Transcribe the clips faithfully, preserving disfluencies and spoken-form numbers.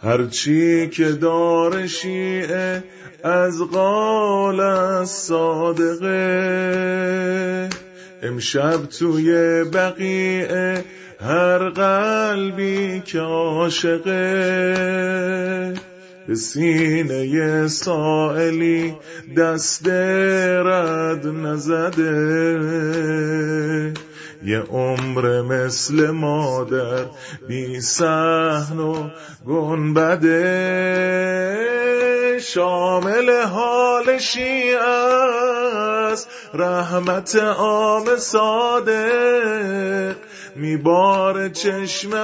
هرچی که داره شیعه از قال از صادقه، امشب توی بقیعه هر قلبی که عاشقه، به سینه سائلی دست رد نزده، یه عمر مثل مادر بی صحن و گنبده، شامل حال شیعه است رحمت عام صادق، میباره چشم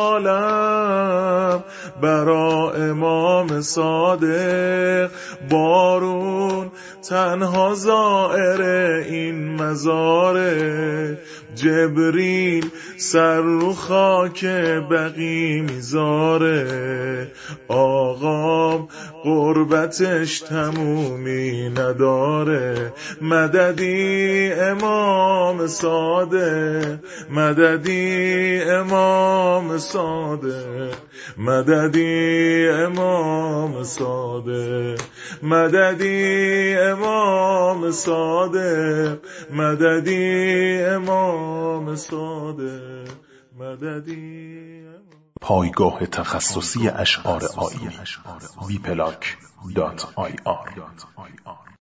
عالم برا امام صادق، بارون تنها زائر این مزاره، جبریل سر رو خاک بقی میذاره، آقام قربتش تمومی نداره، مددی امام صادق، مددی امام صادق، مددی امام صادق، مددی امام صادق، مددی امام صادق، مددی. پایگاه تخصصی اشعار آیینی وی پلاک دات آی آر